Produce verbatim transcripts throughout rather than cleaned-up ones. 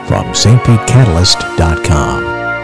from s t pete catalyst dot com.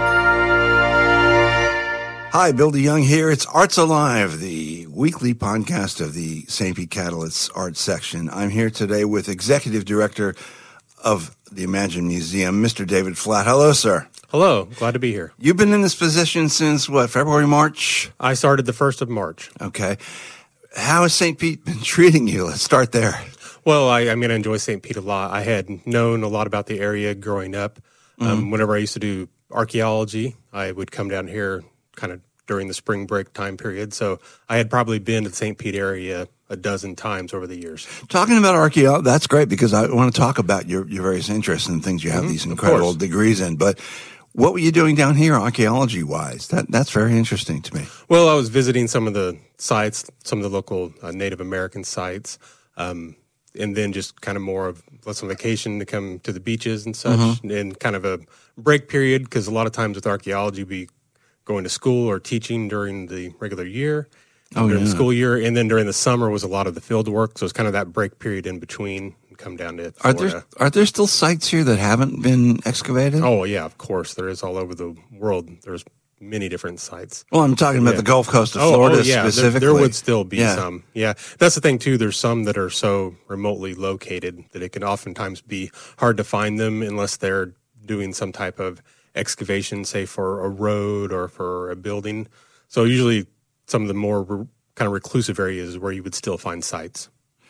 Hi, Bill DeYoung here. It's Arts Alive, the weekly podcast of the Saint Pete Catalyst Arts section. I'm here today with Executive Director of the Imagine Museum, Mister David Flatt. Hello, sir. Hello. Glad to be here. You've been in this position since, what, February, March? I started the first of March. Okay. How has Saint Pete been treating you? Let's start there. Well, I, I mean, I enjoy Saint Pete a lot. I had known a lot about the area growing up. Um, Mm-hmm. Whenever I used to do archaeology, I would come down here kind of during the spring break time period. So I had probably been to the Saint Pete area a dozen times over the years. Talking about archaeology, that's great because I want to talk about your, your various interests and things you have Mm-hmm, these incredible course. degrees in. But what were you doing down here archaeology-wise? That That's very interesting to me. Well, I was visiting some of the sites, some of the local uh, Native American sites, um, and then just kind of more of let's on vacation to come to the beaches and such, Mm-hmm. and kind of a break period because a lot of times with archaeology, we going to school or teaching during the regular year, Oh, during yeah. the school year, and then during the summer was a lot of the field work. So it's kind of that break period in between. And come down to Are Florida. there are there still sites here that haven't been excavated? Oh yeah, of course there is all over the world. There's many different sites. Well, I'm talking about Yeah. the Gulf Coast of Oh, Florida oh, yeah. There- specifically. There, would still be Yeah. some. Yeah. That's the thing, too. There's some that are so remotely located that it can oftentimes be hard to find them unless they're doing some type of excavation, say for a road or for a building. So usually some of the more re- kind of reclusive areas is where you would still find sites.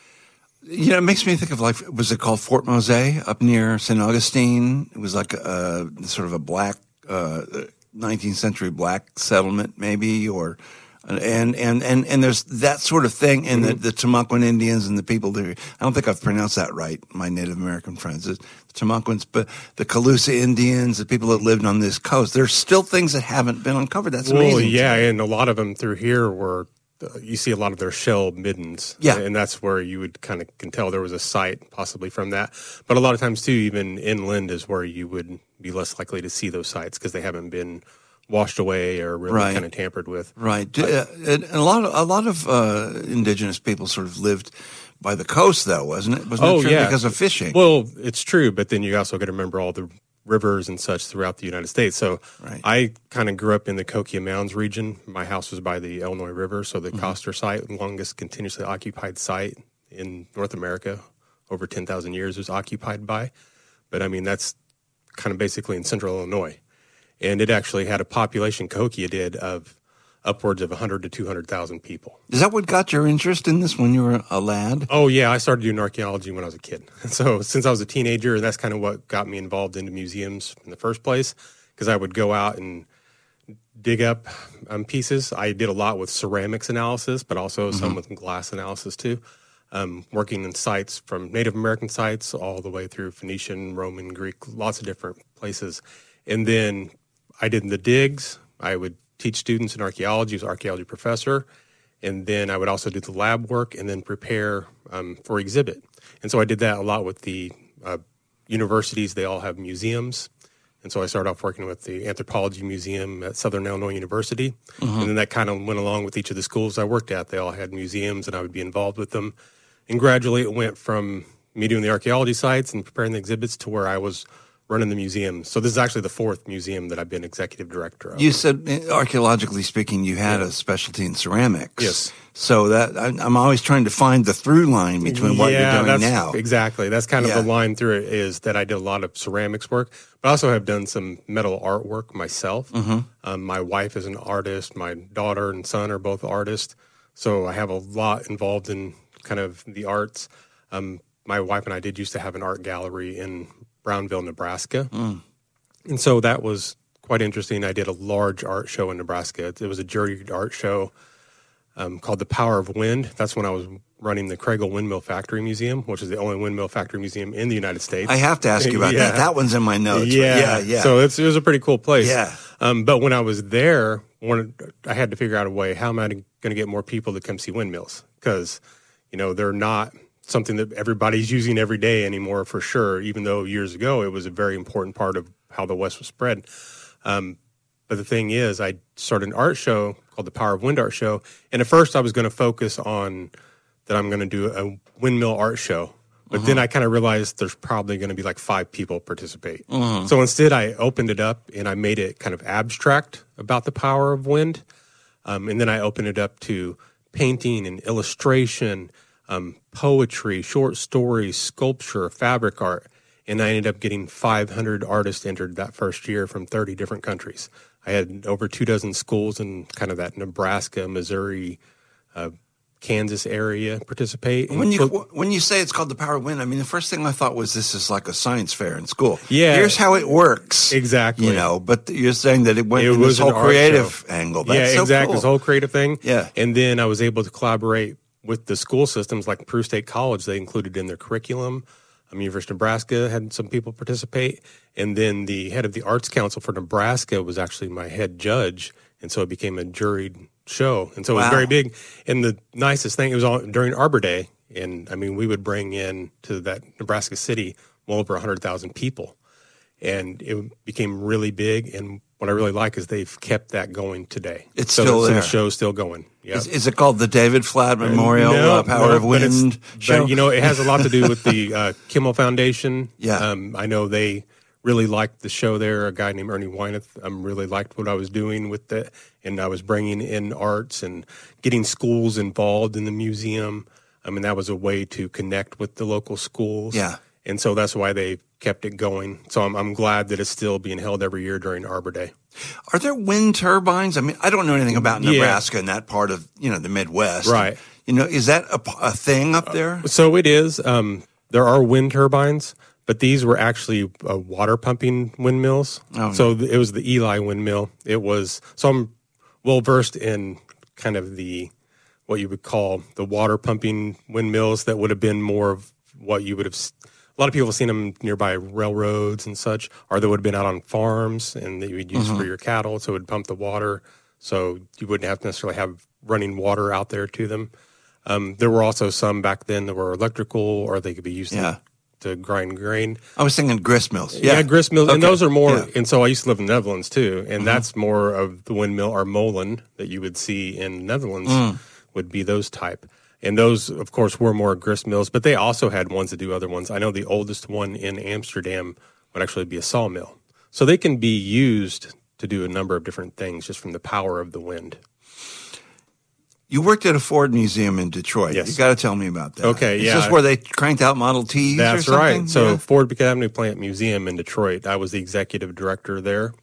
You know, it makes me think of like, was it called Fort Mose up near Saint Augustine? It was like a, sort of a black, uh, nineteenth century black settlement maybe, or, and, and, and, and there's that sort of thing. And the, the Tamaulipan Indians and the people there, I don't think I've pronounced that right, my Native American friends, the Tamaulipas, but the Calusa Indians, the people that lived on this coast, there's still things that haven't been uncovered. That's amazing. Well, to yeah, me. and a lot of them through here were, uh, you see a lot of their shell middens. Yeah. And that's where you would kind of can tell there was a site possibly from that. But a lot of times, too, even inland is where you would be less likely to see those sites because they haven't been washed away or really Right. kind of tampered with. Right. Uh, and a lot of, a lot of uh, indigenous people sort of lived by the coast, though, wasn't it? Wasn't Oh, it true? yeah. Because of fishing. Well, it's true, but then you also got to remember all the rivers and such throughout the United States. So Right. I kind of grew up in the Coquille Mounds region. My house was by the Illinois River, so the Mm-hmm. Coster site, longest continuously occupied site in North America, over ten thousand years was occupied by. But I mean, that's kind of basically in central Illinois. And it actually had a population, Cahokia did, of upwards of one hundred to two hundred thousand people. Is that what got your interest in this when you were a lad? Oh, yeah. I started doing archaeology when I was a kid. So since I was a teenager, that's kind of what got me involved into museums in the first place, because I would go out and dig up um, pieces. I did a lot with ceramics analysis, but also some with glass analysis, too. Um, working in sites from Native American sites all the way through Phoenician, Roman, Greek, lots of different places. And then I did the digs. I would teach students in archaeology as an archaeology professor. And then I would also do the lab work and then prepare um, for exhibit. And so I did that a lot with the uh, universities. They all have museums. And so I started off working with the Anthropology Museum at Southern Illinois University. And then that kind of went along with each of the schools I worked at. They all had museums and I would be involved with them. And gradually it went from me doing the archaeology sites and preparing the exhibits to where I was running the museum. So this is actually the fourth museum that I've been executive director of. You said, uh, archaeologically speaking, you had a specialty in ceramics. Yes. So that I, I'm always trying to find the through line between what yeah, you're doing that's, now. Exactly. That's kind of Yeah. the line through it is that I did a lot of ceramics work, but I also have done some metal artwork myself. Mm-hmm. Um, my wife is an artist. My daughter and son are both artists. So I have a lot involved in kind of the arts. Um, my wife and I did used to have an art gallery in Brownville, Nebraska. Mm. And so that was quite interesting. I did a large art show in Nebraska. It, it was a juried art show um, called The Power of Wind. That's when I was running the Craigle Windmill Factory Museum, which is the only windmill factory museum in the United States. I have to ask you about Yeah. that. That one's in my notes. Yeah, yeah, yeah. So it's, it was a pretty cool place. Yeah. Um, but when I was there, one, I had to figure out a way. How am I going to get more people to come see windmills? Because, you know, they're not something that everybody's using every day anymore, for sure. Even though years ago it was a very important part of how the West was spread. Um, but the thing is, I started an art show called the Power of Wind Art Show, and at first I was going to focus on that I'm going to do a windmill art show But Uh-huh. then I kind of realized there's probably going to be like five people participate. Uh-huh. So instead, I opened it up and I made it kind of abstract about the power of wind. Um, and then I opened it up to painting and illustration, um, poetry, short stories, sculpture, fabric art. And I ended up getting five hundred artists entered that first year from thirty different countries. I had over two dozen schools in kind of that Nebraska, Missouri, uh, Kansas area participate. When you when you say it's called the power of wind, I mean the first thing I thought was this is like a science fair in school. Yeah. Here's how it works. Exactly. You know, but you're saying that it went It in was this whole an art creative show. angle. That's yeah, so exactly. cool. This whole creative thing. Yeah. And then I was able to collaborate with the school systems like Peru State College. They included in their curriculum. Um, University of Nebraska had some people participate. And then the head of the Arts Council for Nebraska was actually my head judge. And so it became a juried show. And so it was Wow. very big. And the nicest thing, it was all during Arbor Day. And I mean, we would bring in to that Nebraska city well over one hundred thousand people. And it became really big. And what I really like is they've kept that going today. It's so, still so there. the show's still going. Yeah. Is, is it called the David Flatt Memorial No, uh, Power no, of but it's- Wind but, show? you know, it has a lot to do with the uh, Kimmel Foundation. Yeah. Um, I know they really liked the show there. A guy named Ernie Wyneth um, really liked what I was doing with it. And I was bringing in arts and getting schools involved in the museum. I mean, that was a way to connect with the local schools. Yeah. And so that's why they kept it going. So I'm, I'm glad that it's still being held every year during Arbor Day. Are there wind turbines? I mean, I don't know anything about Yeah. Nebraska and that part of, you know, the Midwest. Right. You know, is that a, a thing up there? So it is. Um, there are wind turbines, but these were actually uh, water pumping windmills. Oh. So th- it was the Eli windmill. It was, so I'm well versed in kind of the, what you would call the water pumping windmills that would have been more of what you would have, s- a lot of people have seen them nearby railroads and such, or they would have been out on farms and that you would use for your cattle. So it would pump the water. So you wouldn't have to necessarily have running water out there to them. Um, there were also some back then that were electrical, or they could be used Yeah. to, to grind grain. I was thinking grist mills. Yeah, Yeah, grist mills, and Okay. those are more. Yeah. And so I used to live in the Netherlands too, and that's more of the windmill or molen that you would see in the Netherlands Mm. would be those type. And those, of course, were more grist mills, but they also had ones that do other ones. I know the oldest one in Amsterdam would actually be a sawmill. So they can be used to do a number of different things just from the power of the wind. You worked at a Ford museum in Detroit. Yes. You got to tell me about that. Okay, Is yeah. this where they cranked out Model Ts or That's something? right. So Yeah. Ford Avenue Plant Museum in Detroit, I was the executive director there.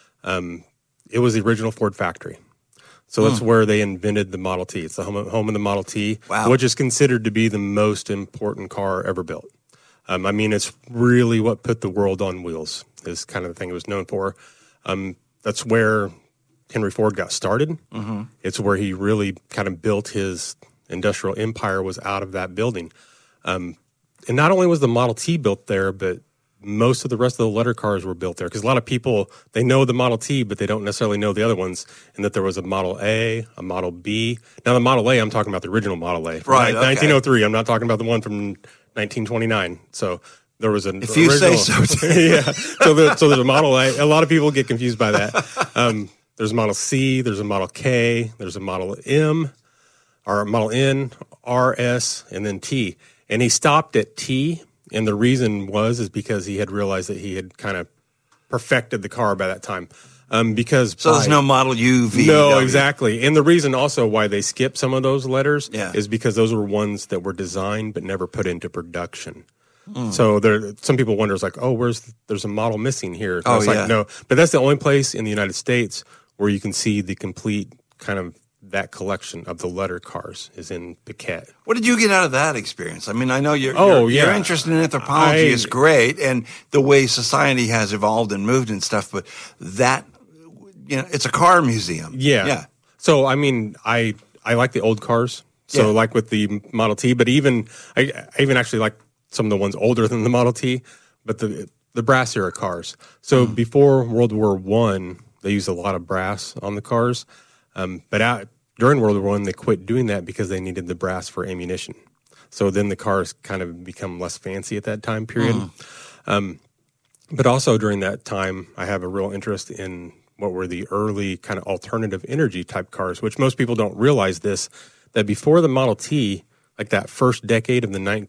Um, it was the original Ford factory. So that's where they invented the Model T. It's the home of, home of the Model T, Wow. which is considered to be the most important car ever built. Um, I mean, it's really what put the world on wheels is kind of the thing it was known for. Um, that's where Henry Ford got started. Mm-hmm. It's where he really kind of built his industrial empire was out of that building. Um, and not only was the Model T built there, but most of the rest of the letter cars were built there because a lot of people, they know the Model T, but they don't necessarily know the other ones, and that there was a Model A, a Model B. Now, the Model A, I'm talking about the original Model A. from Right, ni- okay. nineteen oh three. I'm not talking about the one from nineteen twenty-nine. So there was an If you say original- so. yeah. So, the, so there's a Model A. A lot of people get confused by that. Um, there's a Model C, there's a Model K, there's a Model M, or Model N, R, S, and then T. And he stopped at T. And the reason was is because he had realized that he had kind of perfected the car by that time. Um, because So there's by- no Model U, V, no, W. exactly. And the reason also why they skipped some of those letters Yeah. is because those were ones that were designed but never put into production. Hmm. So there, some people wonder, it's like, oh, where's there's a model missing here? And Oh, it's like, yeah. no, but that's the only place in the United States where you can see the complete kind of that collection of the letter cars is in Piquette. What did you get out of that experience? I mean, I know your Oh, your, your yeah. interest in anthropology I- is great, and the way society has evolved and moved and stuff. But that, you know, it's a car museum. Yeah. yeah. So I mean, I I like the old cars. So Yeah. like with the Model T, but even I, I even actually like some of the ones older than the Model T, but the the brass era cars. So Mm. before World War One, they used a lot of brass on the cars, um, but out, during World War One, they quit doing that because they needed the brass for ammunition. So then the cars kind of become less fancy at that time period. Mm. Um, but also during that time, I have a real interest in what were the early kind of alternative energy type cars, which most people don't realize this, that before the Model T, like that first decade of the nineteen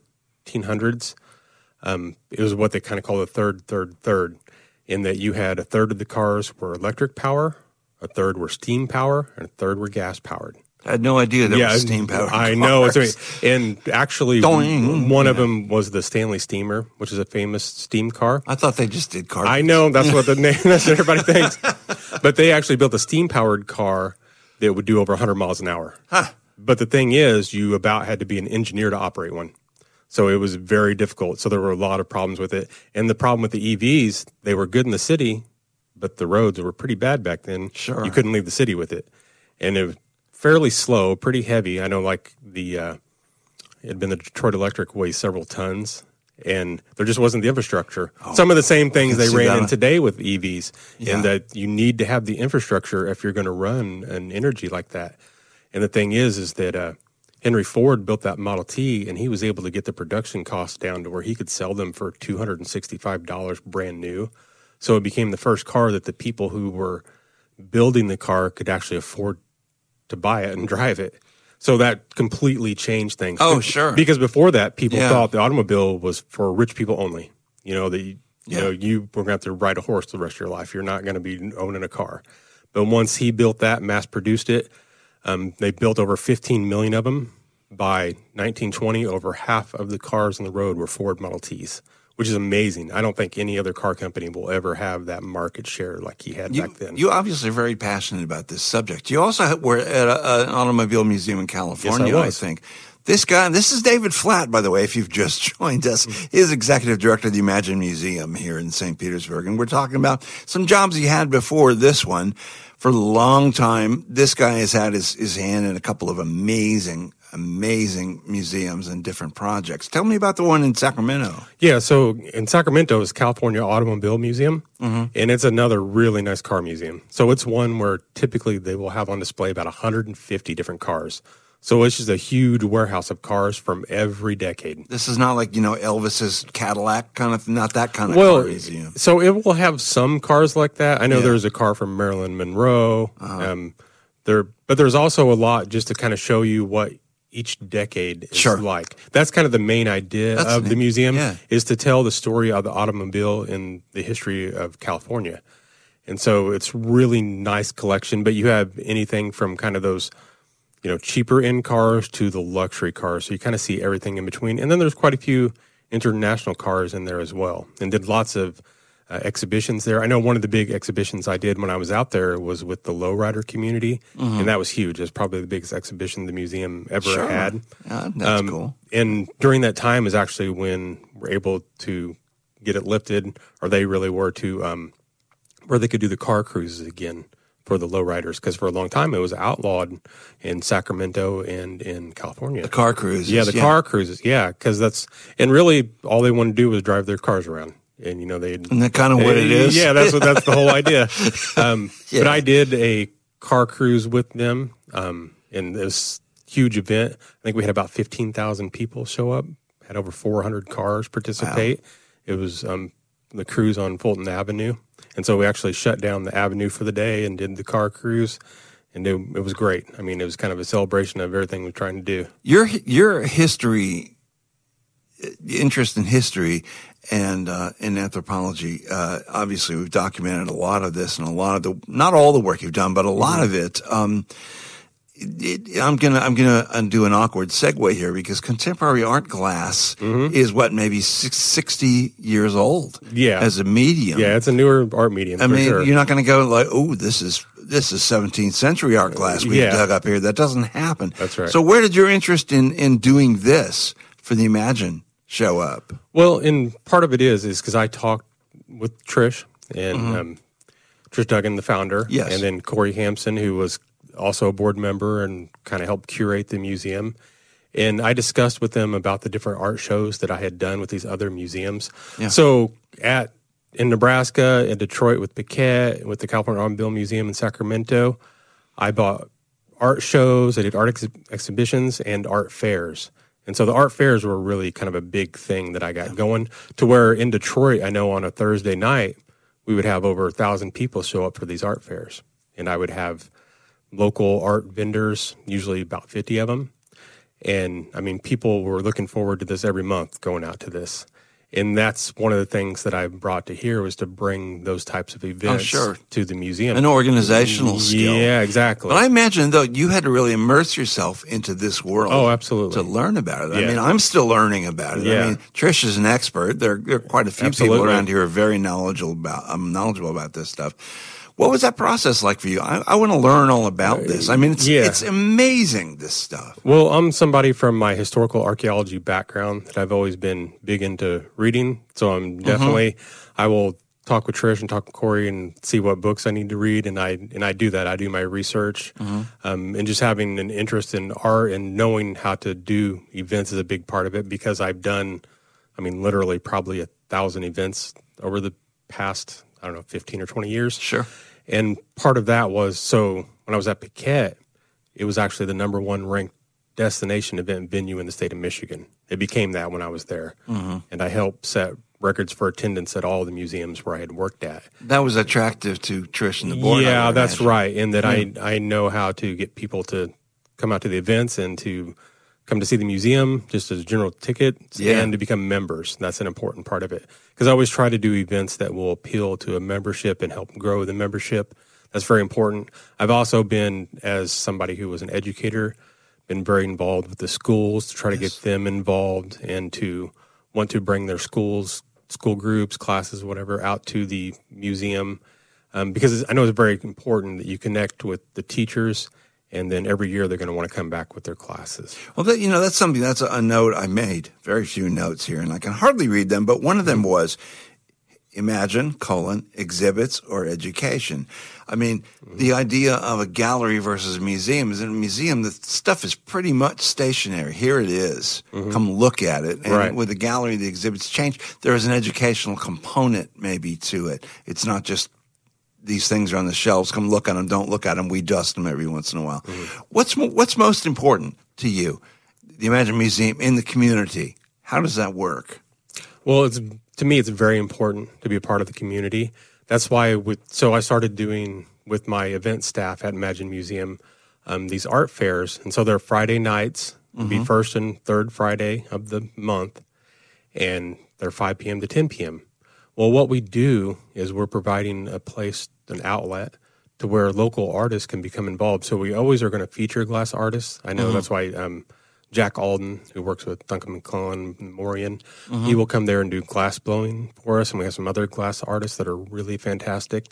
eighteen hundreds. Um, it was what they kind of call the third, third, third, in that you had a third of the cars were electric power, a third were steam power, and a third were gas powered. I had no idea there yeah, was steam powered. I know. It's amazing. And actually, Doing. one Yeah. of them was the Stanley Steamer, which is a famous steam car. I thought they just did cars. I know. That's what the name, that's what everybody thinks. But they actually built a steam powered car that would do over one hundred miles an hour. Huh. But the thing is, you about had to be an engineer to operate one. So it was very difficult. So there were a lot of problems with it. And the problem with the E Vs, they were good in the city, but the roads were pretty bad back then. Sure. You couldn't leave the city with it. And it was fairly slow, pretty heavy. I know like the, uh, it had been the Detroit Electric weighs several tons. And there just wasn't the infrastructure. Oh, Some of the same things they see ran that. in today with E Vs. Yeah. And that you need to have the infrastructure if you're going to run an energy like that. And the thing is, is that uh, Henry Ford built that Model T, and he was able to get the production costs down to where he could sell them for two hundred sixty-five dollars brand new. So it became the first car that the people who were building the car could actually afford to buy it and drive it. So that completely changed things. Oh, sure. Because before that, people Yeah. thought the automobile was for rich people only. You know, that you, you Yeah. know, you were going to have to ride a horse the rest of your life. You're not going to be owning a car. But once he built that, mass produced it, um, they built over fifteen million of them. By nineteen twenty, over half of the cars on the road were Ford Model Ts, which is amazing. I don't think any other car company will ever have that market share like he had You, back then. you obviously are very passionate about this subject. You also were at a, an automobile museum in California, Yes, I I, was. think. This guy, this is David Flatt, by the way, if you've just joined us. He's executive director of the Imagine Museum here in Saint Petersburg. And we're talking about some jobs he had before this one. For a long time, this guy has had his, his hand in a couple of amazing, amazing museums and different projects. Tell me about the one in Sacramento. Yeah, so in Sacramento is California Automobile Museum, Mm-hmm. and it's another really nice car museum. So it's one where typically they will have on display about one hundred fifty different cars. So it's just a huge warehouse of cars from every decade. This is not like, you know, Elvis's Cadillac kind of, not that kind of Well, car museum. so it will have some cars like that. I know Yeah. there's a car from Marilyn Monroe. Um, there, but there's also a lot just to kind of show you what each decade is Sure. like. That's kind of the main idea That's of the neat. museum Yeah. is to tell the story of the automobile in the history of California. And so it's really nice collection, but you have anything from kind of those, you know, cheaper end cars to the luxury cars. So you kind of see everything in between. And then there's quite a few international cars in there as well. And did lots of uh, exhibitions there. I know one of the big exhibitions I did when I was out there was with the lowrider community. And that was huge. It was probably the biggest exhibition the museum ever Sure. had. Yeah, that's Um, cool. And during that time is actually when we're able to get it lifted, or they really were to, um, where they could do the car cruises again for the lowriders, because for a long time it was outlawed in Sacramento and in California. The car cruises. yeah, the car cruises. Yeah, because that's, and really all they wanted to do was drive their cars around. And, you know, they Isn't that kind of what it is? Yeah, that's what that's the whole idea. Um, Yeah. But I did a car cruise with them um, in this huge event. I think we had about fifteen thousand people show up, had over four hundred cars participate. It was um, the cruise on Fulton Avenue. And so we actually shut down the avenue for the day and did the car cruise. And it, it was great. I mean, it was kind of a celebration of everything we're trying to do. Your your history, interest in history and uh, in anthropology. Uh, obviously, we've documented a lot of this and a lot of the, not all the work you've done, but a lot of it. Um, it, it I'm gonna I'm gonna undo an awkward segue here because contemporary art glass is what maybe six, sixty years old. Yeah. as a medium. Yeah, it's a newer art medium I for mean, sure. you're not going to go like, oh, this is this is seventeenth century art glass we Yeah. dug up here. That doesn't happen. That's right. So where did your interest in in doing this for the Imagine show up? Well, and part of it is is because I talked with Trish and um, Trish Duggan, the founder, Yes. and then Corey Hampson, who was also a board member and kind of helped curate the museum. And I discussed with them about the different art shows that I had done with these other museums. Yeah. So at in Nebraska, in Detroit with Paquette, with the California Automobile Museum in Sacramento, I bought art shows, I did art ex- exhibitions, and art fairs. And so the art fairs were really kind of a big thing that I got going, to where in Detroit, I know on a Thursday night, we would have over a thousand people show up for these art fairs. And I would have local art vendors, usually about fifty of them. And I mean, people were looking forward to this every month, going out to this. And that's one of the things that I brought to here was to bring those types of events sure. to the museum. An organizational skill. Yeah, exactly. But I imagine, though, you had to really immerse yourself into this world. Oh, absolutely. To learn about it. Yeah. I mean, I'm still learning about it. Yeah. I mean, Trish is an expert. There, there are quite a few Absolutely. people around here who are very knowledgeable about, um, knowledgeable about this stuff. What was that process like for you? I, I want to learn all about this. I mean, it's Yeah. it's amazing, this stuff. Well, I'm somebody from my historical archaeology background that I've always been big into reading. So I'm definitely, I will talk with Trish and talk with Corey and see what books I need to read. And I, and I do that. I do my research. Um, and just having an interest in art and knowing how to do events is a big part of it because I've done, I mean, literally probably a thousand events over the past, I don't know, fifteen or twenty years. Sure. And part of that was, so when I was at Piquette, it was actually the number one ranked destination event venue in the state of Michigan. It became that when I was there. Mm-hmm. And I helped set records for attendance at all the museums where I had worked at. That was attractive to Trish and the board. Yeah, I would that's imagine. right. And that Mm-hmm. I, I know how to get people to come out to the events and to come to see the museum just as general tickets Yeah. and to become members. That's an important part of it. Because I always try to do events that will appeal to a membership and help grow the membership. That's very important. I've also been, as somebody who was an educator, been very involved with the schools to try to Yes. get them involved and to want to bring their schools, school groups, classes, whatever, out to the museum. Um, because I know it's very important that you connect with the teachers, and then every year they're going to want to come back with their classes. Well, that, you know, that's something, that's a, a note I made. Very few notes here, and I can hardly read them, but one of them was, imagine, colon, exhibits or education. I mean, mm-hmm. the idea of a gallery versus a museum is in a museum, the stuff is pretty much stationary. Here it is. Mm-hmm. Come look at it. And right. with a gallery, the exhibits change. There is an educational component maybe to it. It's not just these things are on the shelves. Come look at them. Don't look at them. We dust them every once in a while. Mm-hmm. What's what's most important to you? The Imagine Museum in the community. How does that work? Well, it's to me, it's very important to be a part of the community. That's why, with, so I started doing with my event staff at Imagine Museum um, these art fairs. And so they're Friday nights, mm-hmm. be first and third Friday of the month, and they're five p.m. to ten p.m. Well, what we do is we're providing a place, an outlet, to where local artists can become involved. So we always are going to feature glass artists. I know mm-hmm. that's why um, Jack Alden, who works with Duncan McClellan and Morian, mm-hmm. he will come there and do glass blowing for us. And we have some other glass artists that are really fantastic.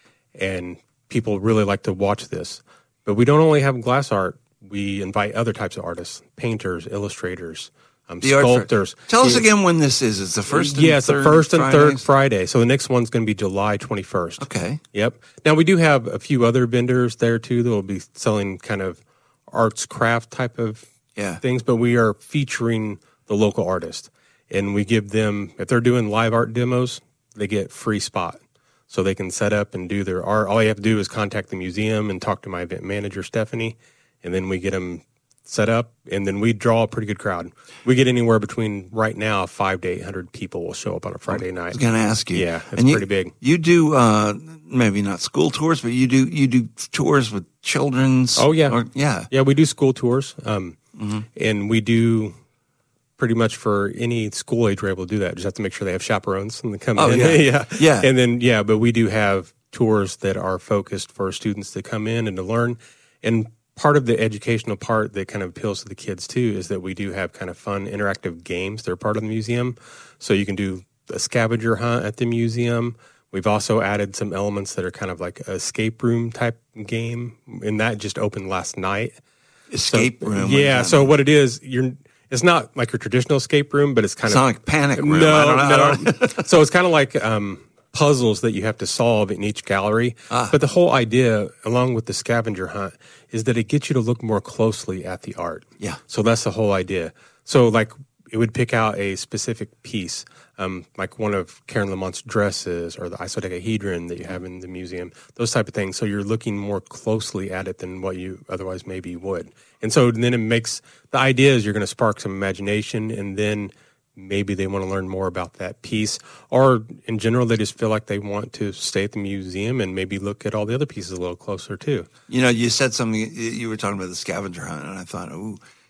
And people really like to watch this. But we don't only have glass art. We invite other types of artists, painters, illustrators, um, the sculptors. Tell us the, again when this is. It's the first and yeah, it's third the first and Fridays? third Friday. So the next one's going to be July twenty-first. Okay. Yep. Now, we do have a few other vendors there, too, that will be selling kind of arts craft type of yeah. things, but we are featuring the local artist. And we give them, if they're doing live art demos, they get free spot. So they can set up and do their art. All you have to do is contact the museum and talk to my event manager, Stephanie, and then we get them set up, and then we draw a pretty good crowd. We get anywhere between, right now, five to eight hundred people will show up on a Friday night. I was going to ask you. Yeah, it's and you, pretty big. You do, uh, maybe not school tours, but you do you do tours with children's. Oh, yeah. Or, yeah. Yeah, we do school tours, um, mm-hmm. and we do pretty much for any school age, we're able to do that. Just have to make sure they have chaperones and they come oh, in. Yeah. yeah. Yeah. And then, yeah, but we do have tours that are focused for students to come in and to learn. And part of the educational part that kind of appeals to the kids too is that we do have kind of fun interactive games. They're part of the museum. So you can do a scavenger hunt at the museum. We've also added some elements that are kind of like a escape room type game, and that just opened last night. Escape so, room? Yeah. What so what it is, you're it's not like your traditional escape room, but it's kind it's of... It's not like Panic Room. No, I don't know. no. I don't... So it's kind of like um, puzzles that you have to solve in each gallery. Ah. But the whole idea, along with the scavenger hunt, is that it gets you to look more closely at the art. Yeah. So that's the whole idea. So like it would pick out a specific piece, um, like one of Karen Lamont's dresses or the isodecahedron that you have in the museum, those type of things. So you're looking more closely at it than what you otherwise maybe would. And so then it makes, the idea is you're going to spark some imagination, and then maybe they want to learn more about that piece. Or in general, they just feel like they want to stay at the museum and maybe look at all the other pieces a little closer too. You know, you said something, you were talking about the scavenger hunt, and I thought, ooh,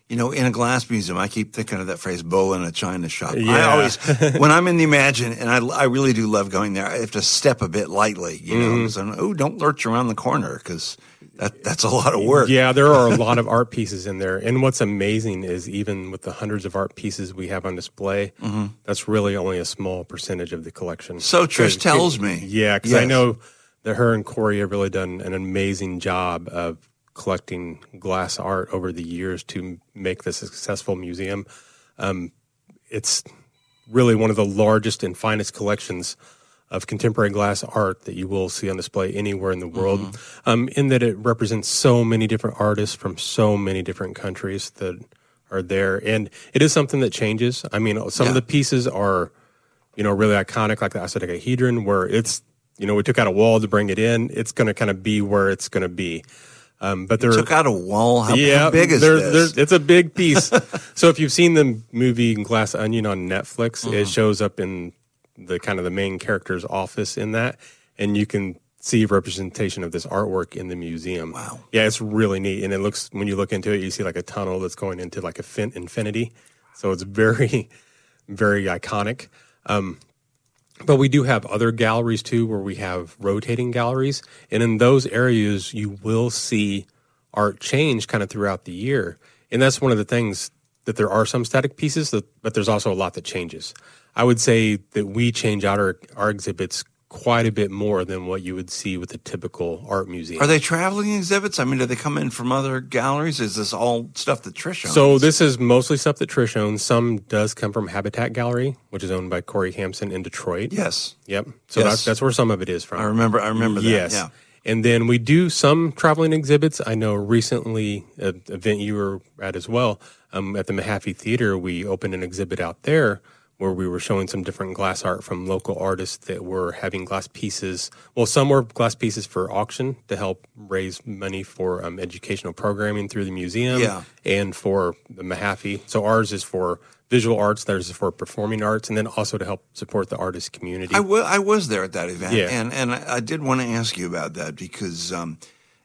You know, in a glass museum, I keep thinking of that phrase, bull in a china shop. Yeah. I always, when I'm in the Imagine, and I, I really do love going there, I have to step a bit lightly, you know, Mm-hmm. so, oh, don't lurch around the corner, because that, that's a lot of work. Yeah, there are a lot of art pieces in there. And what's amazing is even with the hundreds of art pieces we have on display, mm-hmm. that's really only a small percentage of the collection. So Trish tells me. Yeah, because Yes. I know that her and Corey have really done an amazing job of collecting glass art over the years to make this a successful museum. Um, it's really one of the largest and finest collections of contemporary glass art that you will see on display anywhere in the world, mm-hmm. um, in that it represents so many different artists from so many different countries that are there. And it is something that changes. I mean, some Yeah. of the pieces are, you know, really iconic, like the icosahedron, where it's, you know, we took out a wall to bring it in. It's going to kind of be where it's going to be. Um, but there Took out a wall. How, yeah, how big is there's, this? there's- it's a big piece. So if you've seen the movie Glass Onion on Netflix, Mm-hmm. it shows up in the kind of the main character's office in that, and you can see representation of this artwork in the museum. Wow. Yeah, it's really neat, and it looks, when you look into it, you see like a tunnel that's going into like a fin- infinity. So it's very, very iconic. Um, But we do have other galleries too, where we have rotating galleries. And in those areas, you will see art change kind of throughout the year. And that's one of the things, that there are some static pieces, that, but there's also a lot that changes. I would say that we change out our, our exhibits quite a bit more than what you would see with a typical art museum. Are they traveling exhibits? I mean, do they come in from other galleries? Is this all stuff that Trish owns? So this is mostly stuff that Trish owns. Some does come from Habitat Gallery, which is owned by Corey Hampson in Detroit. Yes. Yep. So Yes. that's that's where some of it is from. I remember I remember that. Yes. Yeah. And then we do some traveling exhibits. I know recently, an event you were at as well, um, at the Mahaffey Theater, we opened an exhibit out there where we were showing some different glass art from local artists that were having glass pieces. Well, some were glass pieces for auction to help raise money for um, educational programming through the museum, Yeah. and for the Mahaffey. So ours is for visual arts, theirs is for performing arts, and then also to help support the artist community. I, w- I was there at that event, Yeah. and and I, I did want to ask you about that because um,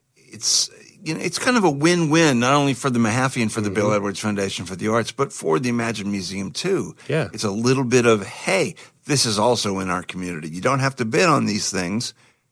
it's you know it's kind of a win-win, not only for the Mahaffey and for the Mm-hmm. Bill Edwards Foundation for the Arts, but for the Imagine Museum too. Yeah. It's a little bit of, hey, this is also in our community. You don't have to bid on these things.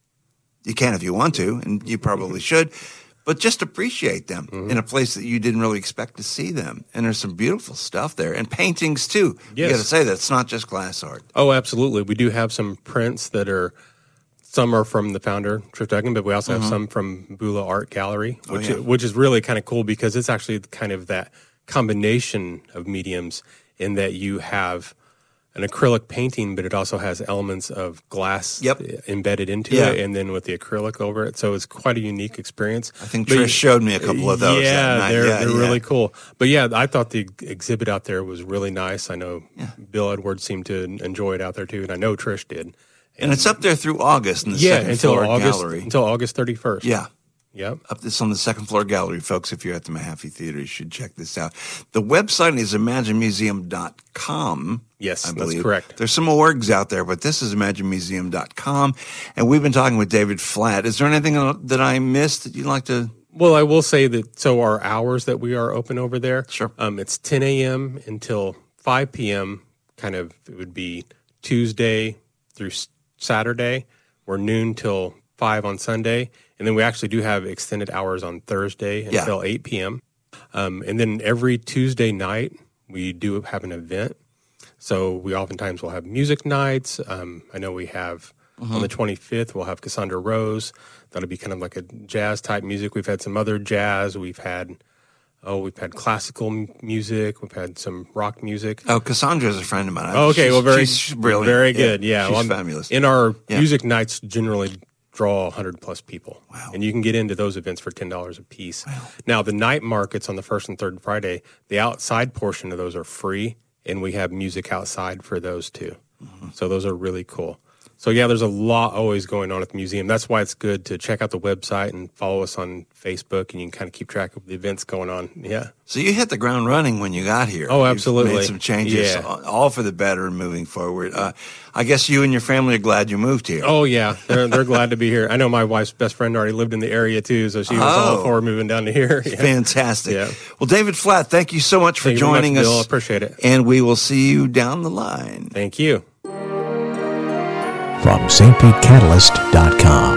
You can if you want to, and you probably should, but just appreciate them Mm-hmm. in a place that you didn't really expect to see them. And there's some beautiful stuff there, and paintings too. You Yes. got to say that it's not just glass art. Oh, absolutely. We do have some prints that are, some are from the founder, Trish Duggan, but we also have some from Bula Art Gallery, which, yeah. which is really kind of cool because it's actually kind of that combination of mediums in that you have an acrylic painting, but it also has elements of glass Yep. embedded into Yeah. it, and then with the acrylic over it. So it's quite a unique experience. I think But Trish showed me a couple of those. Yeah, that night. they're yeah, they're yeah. really cool. But yeah, I thought the exhibit out there was really nice. I know Bill Edwards seemed to enjoy it out there too, and I know Trish did. And it's up there through August in the Yeah, second until floor August gallery. until August thirty first. yeah, Yep. up this on the second floor gallery, folks. If you're at the Mahaffey Theater, you should check this out. The website is imagine museum dot com. Yes, I that's believe. correct. There's some orgs out there, but this is imagine museum dot com. And we've been talking with David Flatt. Is there anything that I missed that you'd like to? Well, I will say that so our hours that we are open over there, Sure. um, it's ten a.m. until five p.m. Kind of it would be Tuesday through s- Saturday, or noon till five on Sunday, and then we actually do have extended hours on Thursday Yeah. until eight p.m. Um, and then every Tuesday night we do have an event. So we oftentimes will have music nights. Um, I know we have on the twenty-fifth, we'll have Cassandra Rose. That'll be kind of like a jazz type music. We've had some other jazz. We've had, oh, we've had classical m- music. We've had some rock music. Oh, Cassandra is a friend of mine. Oh, okay. She's- well, very, she's brilliant. very good. Yeah. she's Well, I'm- fabulous. In our Yeah. music nights generally draw one hundred plus people. Wow. And you can get into those events for ten dollars a piece. Now, the night markets on the first and third Friday, the outside portion of those are free, and we have music outside for those too. Mm-hmm. So those are really cool. So, yeah, there's a lot always going on at the museum. That's why it's good to check out the website and follow us on Facebook, and you can kind of keep track of the events going on. Yeah. So you hit the ground running when you got here. Oh, absolutely. You've made some changes, Yeah. all for the better moving forward. Uh, I guess you and your family are glad you moved here. Oh, yeah. They're, they're glad to be here. I know my wife's best friend already lived in the area, too, so she was all Oh. for moving down to here. Yeah. Fantastic. Yeah. Well, David Flatt, thank you so much for Thank you very joining much, us. Bill. I appreciate it. And we will see you down the line. Thank you. From St Pete Catalyst dot com.